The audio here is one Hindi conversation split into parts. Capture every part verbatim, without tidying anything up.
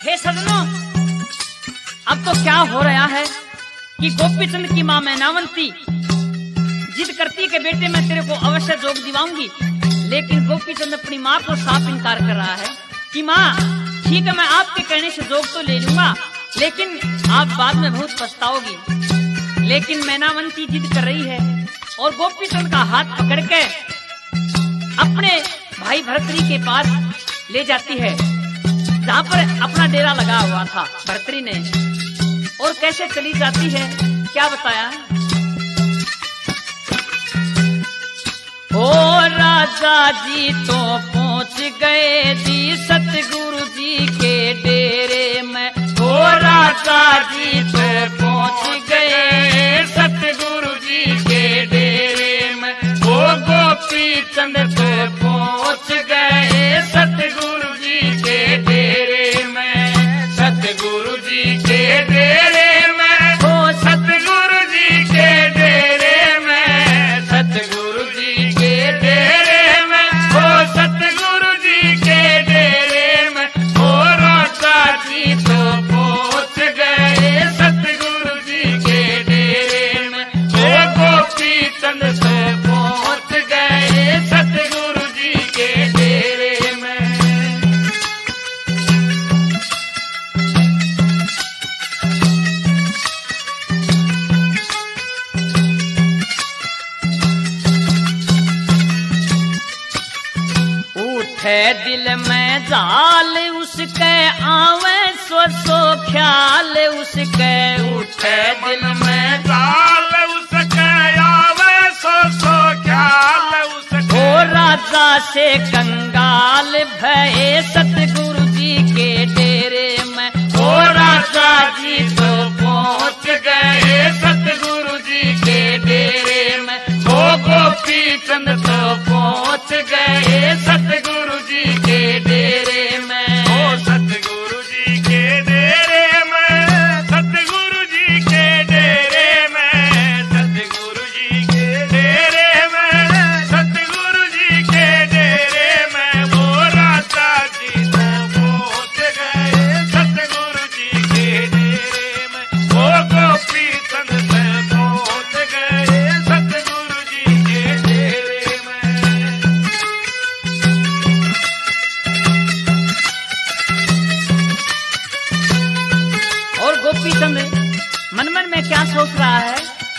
हे सजनों, अब तो क्या हो रहा है कि गोपीचंद की मां मैनावंती जिद करती कि बेटे मैं तेरे को अवश्य जोग दिवाऊंगी, लेकिन गोपीचंद अपनी मां को साफ इनकार कर रहा है कि मां ठीक है, मैं आपके कहने से जोग तो ले लूंगा, लेकिन आप बाद में बहुत पछताओगी। लेकिन मैनावंती जिद कर रही है और गोपीचंद का हाथ पकड़ के अपने भाई भर्तरी के पास ले जाती है, जहां पर अपना डेरा लगा हुआ था भर्तरी ने। और कैसे चली जाती है, क्या बताया? ओ राजा जी तो पहुंच गए जी सतगुरु जी के डेरे में। ओ राजा जी तो पहुंच गए सतगुरु जी के डेरे में। ओ गोपीचंद तो पहुंच गए सतगुरु जी के डेरे में। सतगुरु जी के डेरे में, ओ सतगुरु जी के डेरे में। सतगुरु जी के डेरे में, ओ सतगुरु जी के डेरे में। ओ राजा जी तो पहुंच गए सतगुरु जी के डेरे में। ओ गोपीचंद तो पहुंच गए सतगुरु जी के डेरे में। उठे दिल में जाल उसके आवे सो सो ख्याल उसके। उठे दिल में जाल उसके आवे सो सो ख्याल उसके। ओ राजा से कंगाल भये सतगुरु जी के डेरे में। ओ राजा जी तो पहुंच गए सतगुरु जी के डेरे में। ओ गोपीचंद तो पहुंच गए सतगुरु जी के डेरे में। ओ सतगुरु जी के डेरे में। सतगुरु जी के डेरे में। सतगुरु जी के डेरे में। सतगुरु जी के डेरे में। ओ राजा जी तो पहुंच गए सतगुरु जी के डेरे में। ओ गोपीचंद से पहुंच गए सतगुरु जी के डेरे में। और गोपीचंद मन मन में क्या सोच रहा है?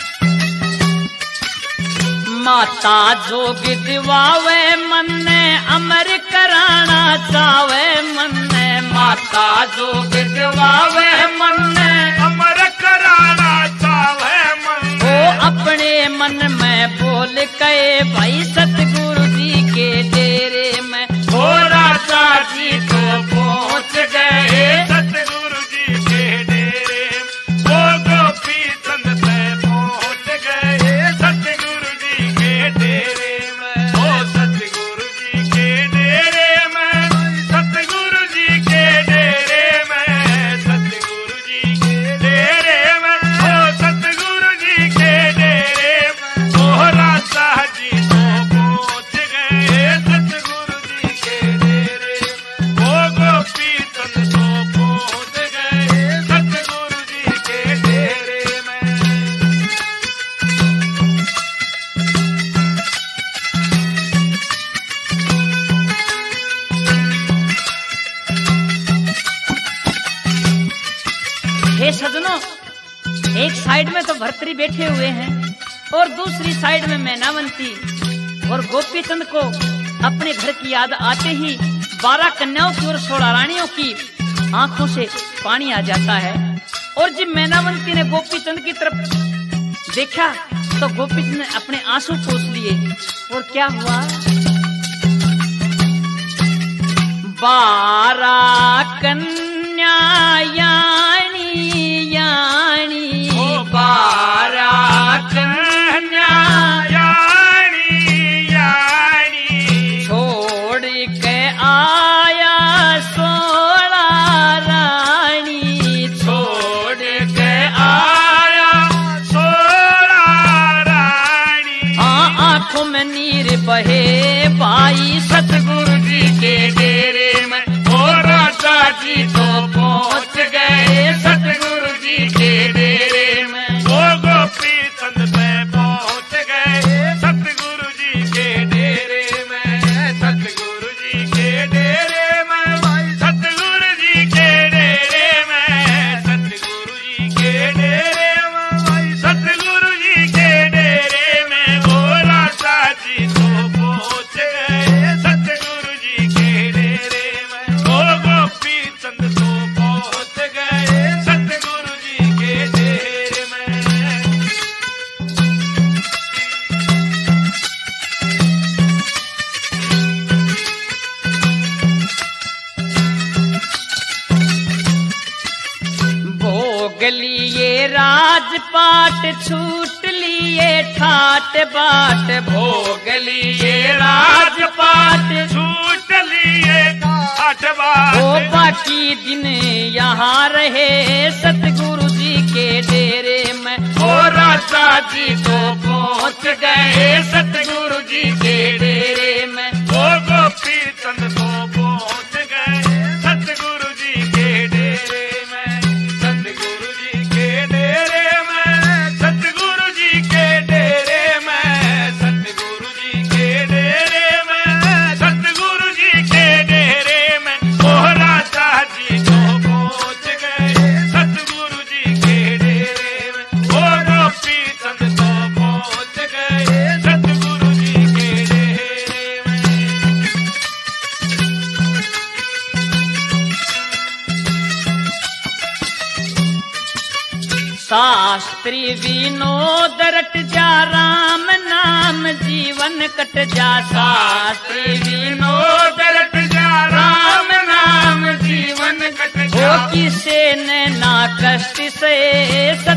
माता जोग दिवावे मन ने अमर कराना चावे मन ने। माता जोग दिवावे मन ने अमर कराना चाहे मन। वो अपने मन में बोल गए भाई सतगुरु जी के डेरे में। ओ राजा जी तो पहुंच गए सतगुरु जी के डेरे में। ओ गोपीचंद से पहुंच गए सतगुरु जी के डेरे में। ओ सतगुरु जी के डेरे में। सतगुरु जी के डेरे में। सतगुरु जी के डेरे में। ओ सतगुरु जी के डेरे में। ओ राजा जी तो पहुंच गए सतगुरु जी के डेरे में। ओ गोपीचंद तो पहुंच गए सतगुरु जी के डेरे में। हे सजनों, एक साइड में तो भर्तरी बैठे हुए हैं और दूसरी साइड में मैनावंती। और गोपीचंद को अपने घर की याद आते ही बारह कन्याओं की और सोलह रानियों की आंखों से पानी आ जाता है। और जब मैनावंती ने गोपीचंद की तरफ देखा तो गोपीचंद ने अपने आंसू पोंछ लिए। और क्या हुआ? बारह कन्या यानी यानी। ओ बारह कन्या यानी यानी। छोड़ के आया सोलह रानी। छोड़ के आया सोलह रानी। हाँ, आंखों में नीर बहे भाई सतगुरु जी के डेरे में। ओ राजा जी तो भोग लिए राजपाट छूट लिए ठाट बाट भोग लिए राजपाट छूट लिए ठाट बाट ओ बाकी दिन यहाँ रहे सतगुरु जी के डेरे में ओ राजा जी तो पहुँच गए सतगुरु जी के डेरे में ओ गोपी चंद तो पहुँच गए सतगुरु जी के डेरे में सतगुरु जी के डेरे में सतगुरु जी के डेरे में सतगुरु जी के डेरे में सतगुरु जी के डेरे में ओ राजा जी तो पहुँच गए सतगुरु जी के डेरे में ओ गोपी चंद तो पहुँच गए सतगुरु जी के डेरे में। शास्त्री विनोद रट जा राम नाम जीवन कट जा शास्त्री विनोद रट जा राम नाम जीवन कट जा हो किसे न ना कष्ट से